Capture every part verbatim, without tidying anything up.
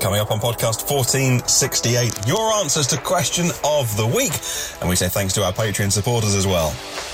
coming up on podcast fourteen sixty-eight. Your answers to question of the week. And we say thanks to our Patreon supporters as well.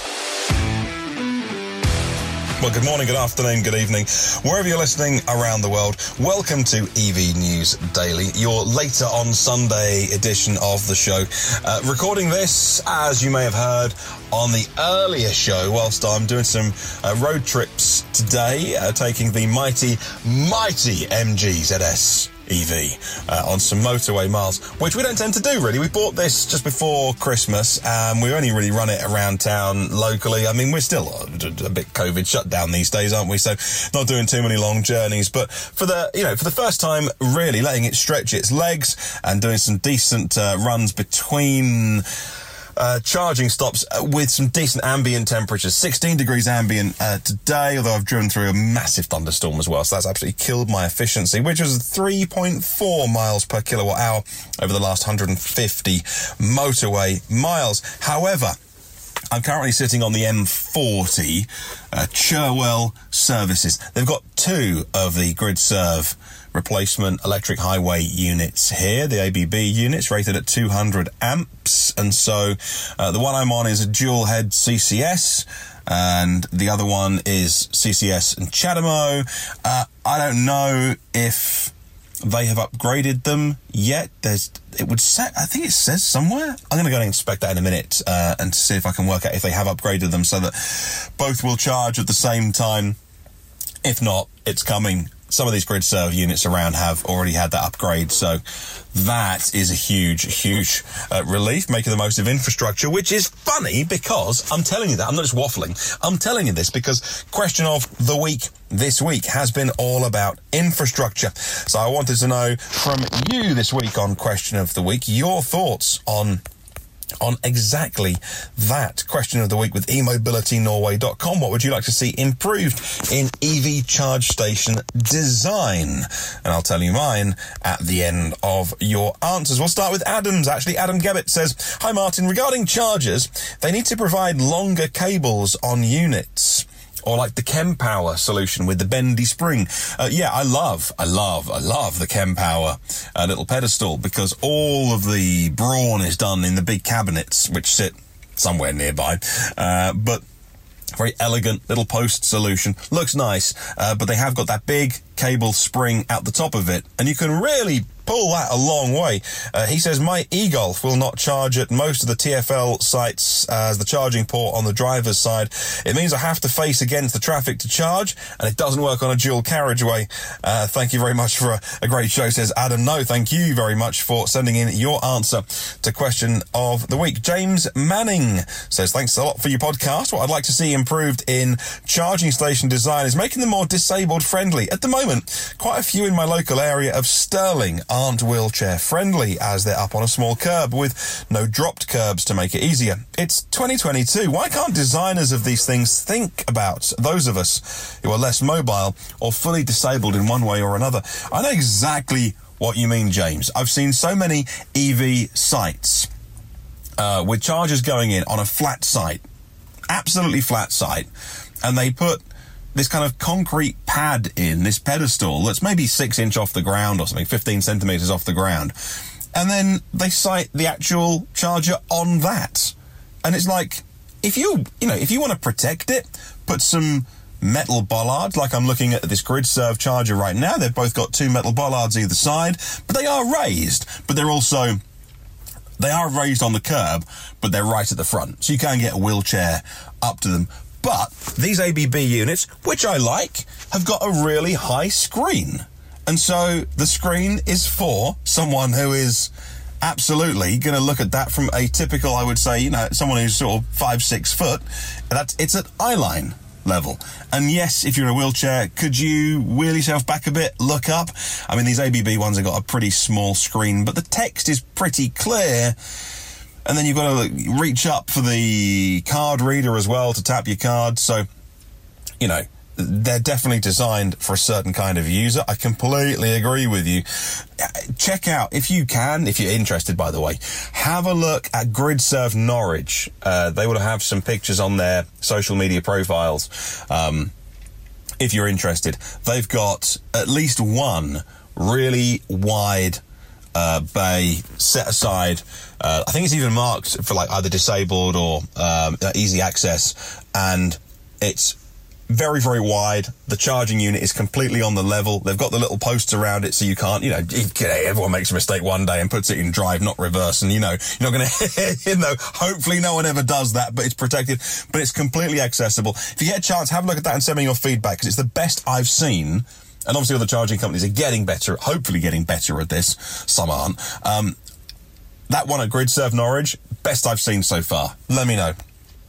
Well, good morning, good afternoon, good evening. Wherever you're listening around the world, welcome to E V News Daily, your later on Sunday edition of the show. Uh, recording this, as you may have heard, on the earlier show, whilst I'm doing some uh, road trips today, uh, taking the mighty, mighty M G Z S E V uh, on some motorway miles, which we don't tend to do, really. We bought this just before Christmas, and we only really run it around town locally. I mean, we're still a, a bit COVID shut down these days, aren't we? So not doing too many long journeys, but for the, you know, for the first time, really letting it stretch its legs and doing some decent uh, runs between Uh, charging stops uh, with some decent ambient temperatures. sixteen degrees ambient uh, today, although I've driven through a massive thunderstorm as well, so that's absolutely killed my efficiency, which was three point four miles per kilowatt hour over the last one hundred fifty motorway miles. However, I'm currently sitting on the M forty uh, Cherwell services. They've got two of the GridServe replacement electric highway units here. The A B B units rated at two hundred amps, and so uh, the one I'm on is a dual head C C S, and the other one is C C S and CHAdeMO. Uh, I don't know if they have upgraded them yet. There's, it would say, I think it says somewhere. I'm going to go and inspect that in a minute uh, and see if I can work out if they have upgraded them so that both will charge at the same time. If not, it's coming. Some of these GridServe units around have already had that upgrade, so that is a huge, huge uh, relief, making the most of infrastructure, which is funny because I'm telling you that. I'm not just waffling. I'm telling you this because question of the week this week has been all about infrastructure. So I wanted to know from you this week on question of the week, your thoughts on on exactly that question of the week with e mobility norway dot com. What would you like to see improved in E V charge station design? And I'll tell you mine at the end of your answers. We'll start with Adam's. Actually, Adam Gebbett says, "Hi Martin, regarding chargers, they need to provide longer cables on units. Or like the Kempower solution with the bendy spring." Uh, yeah, I love, I love, I love the Kempower uh, little pedestal because all of the brawn is done in the big cabinets, which sit somewhere nearby. Uh, but very elegant little post solution. Looks nice, uh, but they have got that big cable spring out the top of it, and you can really pull that a long way. Uh, he says, "My e-Golf will not charge at most of the T F L sites as the charging port on the driver's side. It means I have to face against the traffic to charge, and it doesn't work on a dual carriageway." Uh, thank you very much for a, a great show, says Adam. No, thank you very much for sending in your answer to question of the week. James Manning says, "Thanks a lot for your podcast. What I'd like to see improved in charging station design is making them more disabled friendly. At the moment, quite a few in my local area of Stirling aren't wheelchair friendly as they're up on a small curb with no dropped curbs to make it easier. It's twenty twenty-two. Why can't designers of these things think about those of us who are less mobile or fully disabled in one way or another?" I know exactly what you mean, James. I've seen so many E V sites uh, with chargers going in on a flat site, absolutely flat site, and they put this kind of concrete pad in, this pedestal that's maybe six inch off the ground or something, fifteen centimetres off the ground. And then they site the actual charger on that. And it's like, if you, you know, if you want to protect it, put some metal bollards, like I'm looking at this GridServe charger right now. They've both got two metal bollards either side, but they are raised, but they're also, they are raised on the curb, but they're right at the front. So you can get a wheelchair up to them. But these A B B units, which I like, have got a really high screen. And so the screen is for someone who is absolutely going to look at that from a typical, I would say, you know, someone who's sort of five, six foot. That's, it's at eye line level. And yes, if you're in a wheelchair, could you wheel yourself back a bit, look up? I mean, these A B B ones have got a pretty small screen, but the text is pretty clear. And then you've got to reach up for the card reader as well to tap your card. So, you know, they're definitely designed for a certain kind of user. I completely agree with you. Check out, if you can, if you're interested, by the way, have a look at GridServe Norwich. Uh, they will have some pictures on their social media profiles. Um, if you're interested, they've got at least one really wide uh, bay set aside. Uh, I think it's even marked for like either disabled or um, easy access, and it's very, very wide. The charging unit is completely on the level. They've got the little posts around it so you can't, you know, everyone makes a mistake one day and puts it in drive, not reverse. And, you know, you're not going to, you know, hopefully no one ever does that, but it's protected, but it's completely accessible. If you get a chance, have a look at that and send me your feedback, because it's the best I've seen. And obviously other charging companies are getting better, hopefully getting better at this. Some aren't. Um, that one at GridServe Norwich, best I've seen so far. Let me know.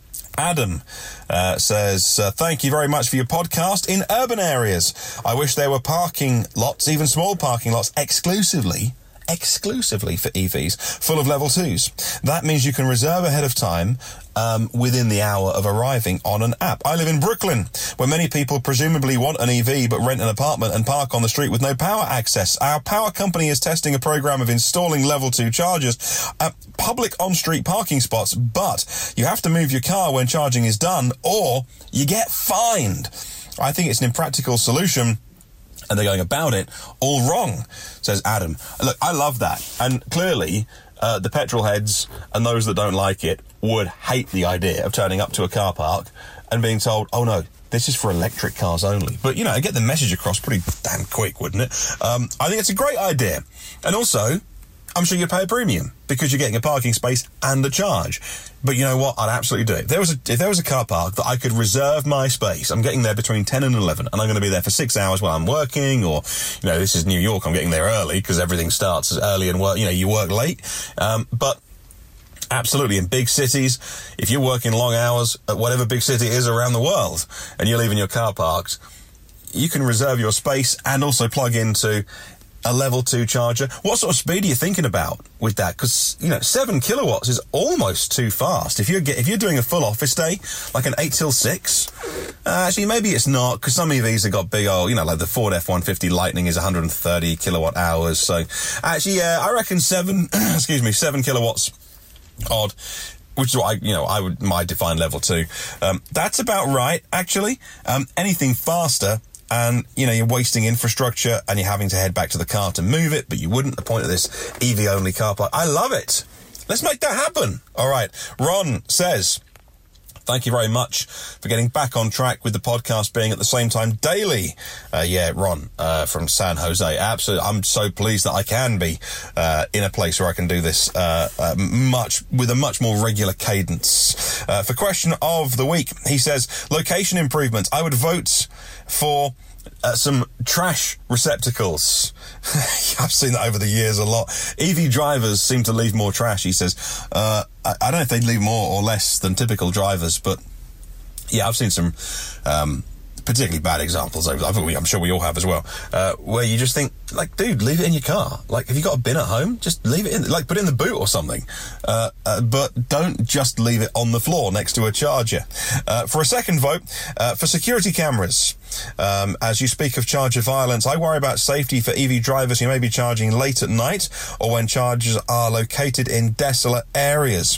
Adam uh, says, uh, thank you very much for your podcast. In urban areas, I wish there were parking lots, even small parking lots, exclusively, exclusively for E Vs, full of level twos. That means you can reserve ahead of time um, within the hour of arriving on an app. I live in Brooklyn, where many people presumably want an E V but rent an apartment and park on the street with no power access. Our power company is testing a program of installing level two chargers at public on-street parking spots, but you have to move your car when charging is done or you get fined. I think it's an impractical solution, and they're going about it all wrong, says Adam. Look, I love that. And clearly, uh, the petrol heads and those that don't like it would hate the idea of turning up to a car park and being told, oh no, this is for electric cars only. But, you know, get the message across pretty damn quick, wouldn't it? Um, I think it's a great idea. And also, I'm sure you'd pay a premium because you're getting a parking space and a charge. But you know what? I'd absolutely do it. If there was a, if there was a car park that I could reserve my space, I'm getting there between ten and eleven, and I'm going to be there for six hours while I'm working, or, you know, this is New York, I'm getting there early because everything starts as early and work, you know, you work late. Um, but absolutely, in big cities, if you're working long hours at whatever big city it is around the world, and you're leaving your car parked, you can reserve your space and also plug into a level two charger. What sort of speed are you thinking about with that? Because, you know, seven kilowatts is almost too fast. If you're get, if you're doing a full office day, like an eight till six, uh, actually maybe it's not, because some E Vs have got big old, you know, like the Ford F one fifty Lightning is one hundred thirty kilowatt hours. So actually, yeah, I reckon seven, excuse me, seven kilowatts odd, which is what I, you know, I would, might define level two. Um, that's about right, actually. Um, anything faster, and, you know, you're wasting infrastructure and you're having to head back to the car to move it, but you wouldn't. The point of this E V-only car park. I love it. Let's make that happen. All right. Ron says, thank you very much for getting back on track with the podcast being at the same time daily. Uh, yeah, Ron uh, from San Jose. Absolutely. I'm so pleased that I can be uh, in a place where I can do this uh, uh, much with a much more regular cadence. Uh, for question of the week, he says, location improvements. I would vote for Uh, some trash receptacles. I've seen that over the years a lot. E V drivers seem to leave more trash, he says. Uh, I, I don't know if they leave more or less than typical drivers, but yeah, I've seen some um, particularly bad examples. I think we, I'm sure we all have as well, uh, where you just think, like, dude, leave it in your car. Like, have you got a bin at home? Just leave it in, like, put it in the boot or something. Uh, uh, but don't just leave it on the floor next to a charger. Uh, for a second vote, uh, for security cameras. Um, as you speak of charger violence, I worry about safety for E V drivers who may be charging late at night or when chargers are located in desolate areas.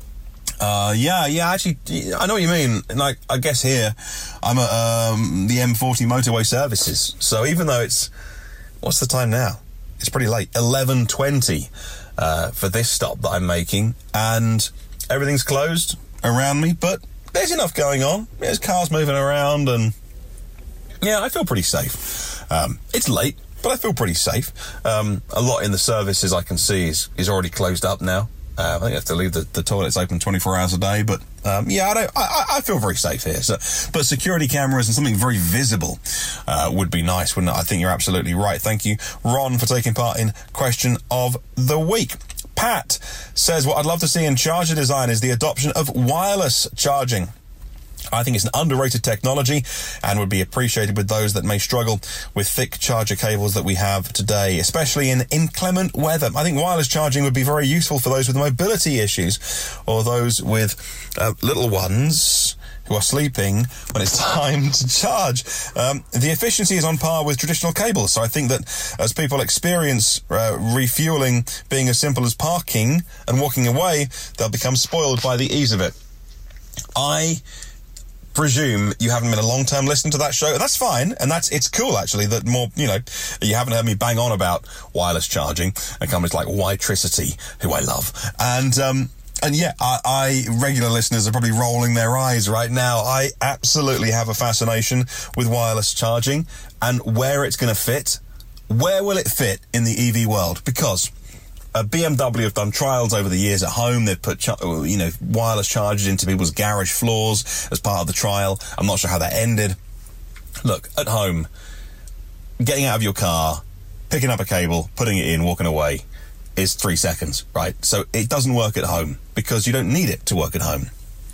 Uh, yeah, yeah, actually, I know what you mean. Like, I guess here, I'm at um, the M forty motorway services. So even though it's, what's the time now? It's pretty late. eleven twenty uh, for this stop that I'm making. And everything's closed around me, but there's enough going on. There's cars moving around, and yeah, I feel pretty safe. Um, it's late, but I feel pretty safe. Um, a lot in the services I can see is, is already closed up now. Uh, I think you have to leave the, the toilets open twenty-four hours a day, but um, yeah, I, don't, I, I feel very safe here. So, but security cameras and something very visible uh, would be nice, wouldn't it? I think you're absolutely right. Thank you, Ron, for taking part in Question of the Week. Pat says, what I'd love to see in charger design is the adoption of wireless charging. I think it's an underrated technology and would be appreciated with those that may struggle with thick charger cables that we have today, especially in inclement weather. I think wireless charging would be very useful for those with mobility issues or those with uh, little ones who are sleeping when it's time to charge. Um, the efficiency is on par with traditional cables, so I think that as people experience uh, refueling being as simple as parking and walking away, they'll become spoiled by the ease of it. I presume you haven't been a long-term listener to that show, and that's fine, and that's it's cool, actually, that more, you know, you haven't heard me bang on about wireless charging and companies like Witricity, who I love. And, um... And yeah, I, I, regular listeners are probably rolling their eyes right now. I absolutely have a fascination with wireless charging and where it's going to fit. Where will it fit in the E V world? Because uh, B M W have done trials over the years at home. They've put, you know, wireless chargers into people's garage floors as part of the trial. I'm not sure how that ended. Look, at home, getting out of your car, picking up a cable, putting it in, walking away, is three seconds, right? So it doesn't work at home because you don't need it to work at home.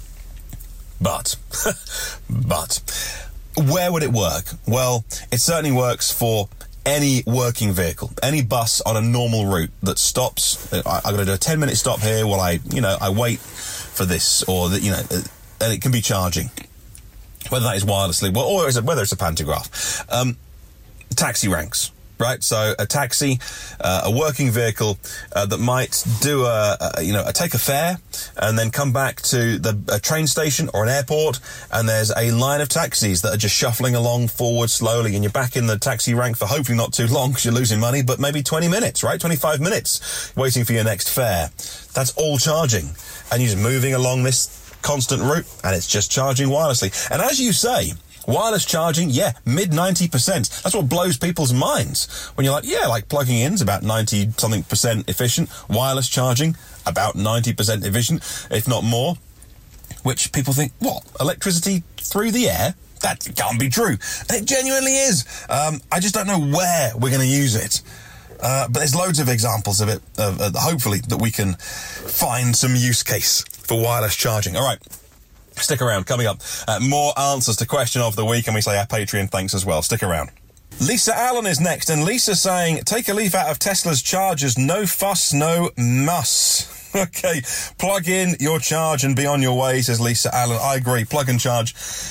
But, but, where would it work? Well, it certainly works for any working vehicle, any bus on a normal route that stops. I, I'm going to do a ten minute stop here while I, you know, I wait for this, or that, you know, and it can be charging, whether that is wirelessly, well, or is it, whether it's a pantograph. Um, taxi ranks. Right, so a taxi, uh, a working vehicle uh, that might do a, a, you know, a take a fare and then come back to the a train station or an airport, and there's a line of taxis that are just shuffling along forward slowly, and you're back in the taxi rank for hopefully not too long because you're losing money, but maybe twenty minutes, right, twenty-five minutes waiting for your next fare. That's all charging, and you're just moving along this constant route, and it's just charging wirelessly. And as you say, wireless charging, yeah, mid ninety percent. That's what blows people's minds. When you're like, yeah, like plugging in is about ninety something percent efficient. Wireless charging, about ninety percent efficient, if not more. Which people think, what, electricity through the air? That can't be true. And it genuinely is. Um, I just don't know where we're going to use it. Uh, but there's loads of examples of it, uh, uh, hopefully, that we can find some use case for wireless charging. All right. Stick around. Coming up, uh, more answers to question of the week, and we say our Patreon thanks as well. Stick around. Lisa Allen is next, and Lisa saying, take a leaf out of Tesla's chargers. No fuss, no muss. Okay, plug in your charge and be on your way, says Lisa Allen. I agree. Plug and charge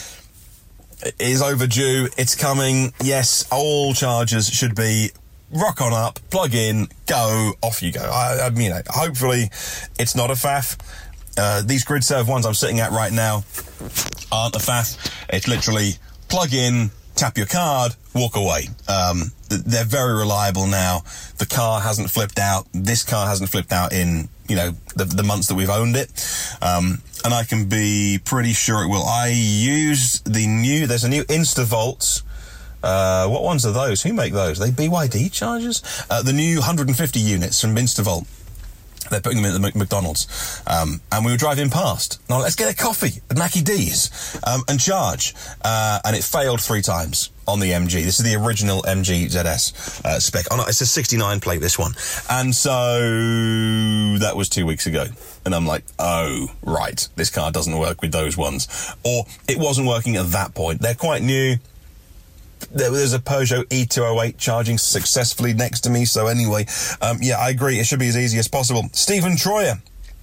is overdue. It's coming. Yes, all chargers should be rock on up, plug in, go, off you go. I, I mean, hopefully it's not a faff. Uh, these GridServe ones I'm sitting at right now aren't a faff. It's literally plug in, tap your card, walk away. Um, they're very reliable now. The car hasn't flipped out. This car hasn't flipped out in, you know, the, the months that we've owned it. Um, and I can be pretty sure it will. I use the new, there's a new InstaVolt. Uh, what ones are those? Who make those? Are they B Y D chargers? Uh, the new one hundred fifty units from InstaVolt. They're putting them in the McDonald's. Um, and we were driving past. Now, let's get a coffee at Mackie D's um, and charge. Uh, and it failed three times on the M G. This is the original M G Z S uh, spec. Oh, no, it's a sixty-nine plate, this one. And so that was two weeks ago. And I'm like, oh, right, this car doesn't work with those ones. Or it wasn't working at that point. They're quite new. There's a Peugeot E two oh eight charging successfully next to me. So anyway, um, yeah, I agree. It should be as easy as possible. Stephen Troyer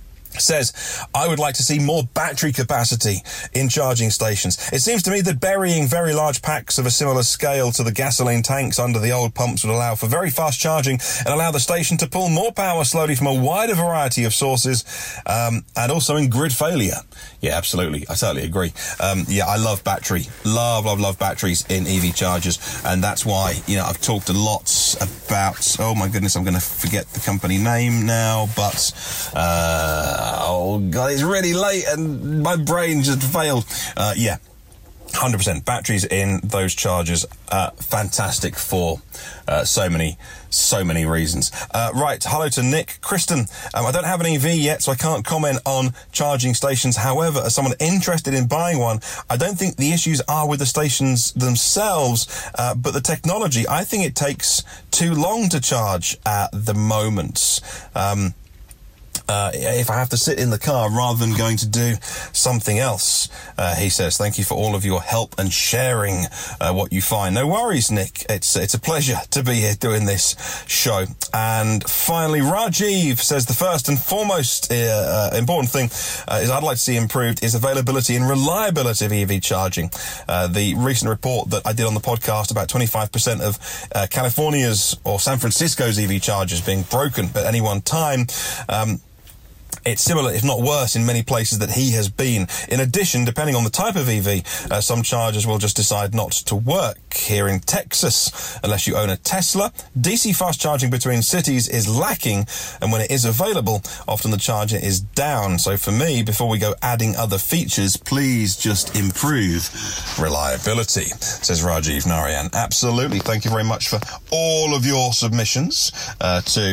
says, I would like to see more battery capacity in charging stations. It seems to me that burying very large packs of a similar scale to the gasoline tanks under the old pumps would allow for very fast charging and allow the station to pull more power slowly from a wider variety of sources, um, and also in grid failure. Yeah, absolutely. I totally agree. Um, yeah, I love battery. Love, love, love batteries in E V chargers. And that's why, you know, I've talked a lot about, oh my goodness, I'm going to forget the company name now, but, uh, oh God, it's really late and my brain just failed. Uh, yeah. one hundred percent batteries in those chargers, uh, fantastic for uh, so many, so many reasons. Uh, right, hello to Nick. Kristen, um, I don't have an E V yet, so I can't comment on charging stations. However, as someone interested in buying one, I don't think the issues are with the stations themselves, uh, but the technology. I think it takes too long to charge at the moment. Um, Uh, if I have to sit in the car rather than going to do something else, uh, he says. Thank you for all of your help and sharing uh, what you find. No worries, Nick. It's it's a pleasure to be here doing this show. And finally, Rajiv says the first and foremost uh, uh, important thing uh, is I'd like to see improved is availability and reliability of E V charging. Uh, the recent report that I did on the podcast about twenty-five percent of uh, California's or San Francisco's E V chargers being broken at any one time, um, It's similar, if not worse, in many places that he has been. In addition, depending on the type of E V, uh, some chargers will just decide not to work. Here in Texas, unless you own a Tesla, D C fast charging between cities is lacking, and when it is available, often the charger is down. So for me, before we go adding other features, please just improve reliability, says Rajiv Narayan. Absolutely. Thank you very much for all of your submissions uh, to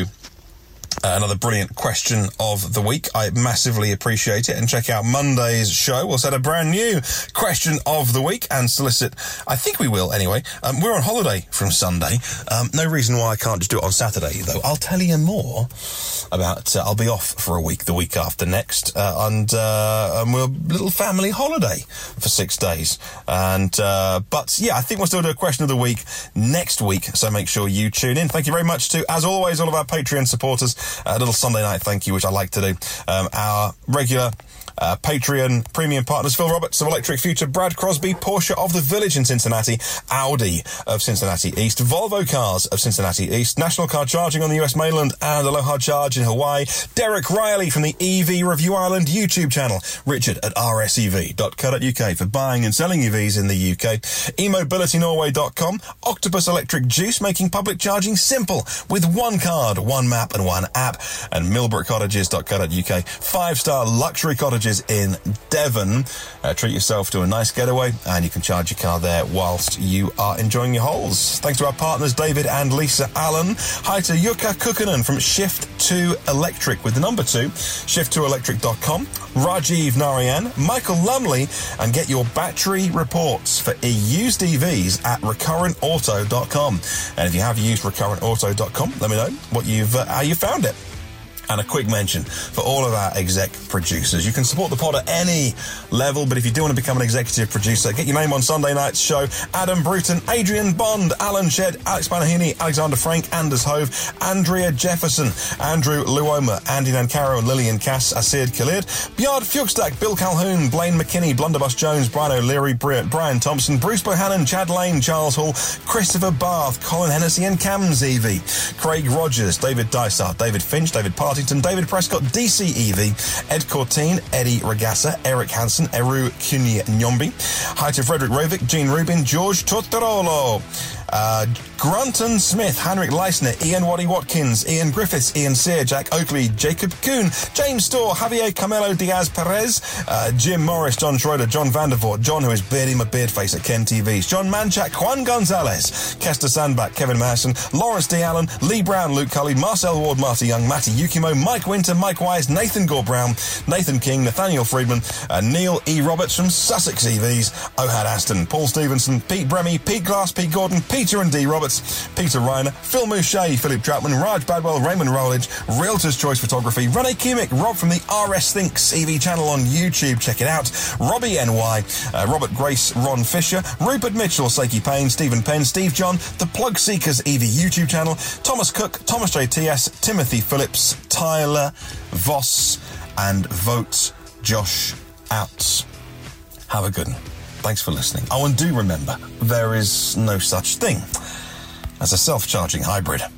Uh, another brilliant question of the week. I massively appreciate it. And check out Monday's show. We'll set a brand new question of the week and solicit, I think we will anyway. Um, we're on holiday from Sunday. Um, no reason why I can't just do it on Saturday, though. I'll tell you more about, uh, I'll be off for a week, the week after next, uh, and, uh, and we're a little family holiday for six days. And, uh, but yeah, I think we'll still do a question of the week next week. So make sure you tune in. Thank you very much to, as always, all of our Patreon supporters. A little Sunday night thank you, which I like to do. Um, our regular uh, Patreon premium partners, Phil Roberts of Electric Future, Brad Crosby, Porsche of the Village in Cincinnati, Audi of Cincinnati East, Volvo Cars of Cincinnati East, National Car Charging on the U S mainland and Aloha Charge in Hawaii, Derek Riley from the E V Review Ireland YouTube channel, Richard at r s e v dot co dot u k for buying and selling E Vs in the U K, e mobility norway dot com, Octopus Electric Juice, making public charging simple with one card, one map and one app, and millbrook cottages dot co dot u k, five-star luxury cottages in Devon. Uh, treat yourself to a nice getaway and you can charge your car there whilst you are enjoying your holes. Thanks to our partners David and Lisa Allen. Hi to Jukka Kukkonen from Shift two Electric with the number two, shift two electric dot com, Rajiv Narayan, Michael Lumley, and get your battery reports for used E Vs at recurrent auto dot com. And if you have used recurrent auto dot com, let me know what you've uh, how you found it. And a quick mention for all of our exec producers. You can support the pod at any level, but if you do want to become an executive producer, get your name on Sunday night's show. Adam Bruton, Adrian Bond, Alan Shedd, Alex Banahini, Alexander Frank, Anders Hove, Andrea Jefferson, Andrew Luoma, Andy Nancaro, Lillian Cass, Asir Khalid, Bjard Fuchstak, Bill Calhoun, Blaine McKinney, Blunderbuss Jones, Brian O'Leary, Brian Thompson, Bruce Bohannon, Chad Lane, Charles Hall, Christopher Barth, Colin Hennessy and Cam Zeevy, Craig Rogers, David Dysart, David Finch, David Partington, David Prescott, D C E V, Ed Cortine, Eddie Regassa, Eric Hansen, Eru Kunya Nyombi, hi to Frederick Rovick, Gene Rubin, George Totorolo, uh, Grunton Smith, Henrik Leisner, Ian Waddy Watkins, Ian Griffiths, Ian Sear, Jack Oakley, Jacob Kuhn, James Storr, Javier Camelo Diaz Perez, uh, Jim Morris, John Schroeder, John Vandervoort, John who is bearding my beard face at Ken T Vs, John Manchak, Juan Gonzalez, Kester Sandbach, Kevin Masson, Lawrence D. Allen, Lee Brown, Luke Cully, Marcel Ward, Marty Young, Matty Yukimo, Mike Winter, Mike Wise, Nathan Gore Brown, Nathan King, Nathaniel Friedman, uh, Neil E. Roberts from Sussex E Vs, Ohad Aston, Paul Stevenson, Pete Bremy, Pete Glass, Pete Gordon, Peter and D. Roberts, Peter Reiner, Phil Mouchet, Philip Troutman, Raj Badwell, Raymond Rowledge, Realtors Choice Photography, Rene Kumick, Rob from the R S Thinks E V channel on YouTube, check it out, Robbie N Y, uh, Robert Grace, Ron Fisher, Rupert Mitchell, Sakey Payne, Stephen Penn, Steve John, the Plug Seekers E V YouTube channel, Thomas Cook, Thomas J T S, Timothy Phillips, Tyler Voss, and Vote Josh Out. Have a good one. Thanks for listening. Oh, and do remember, there is no such thing as a self-charging hybrid.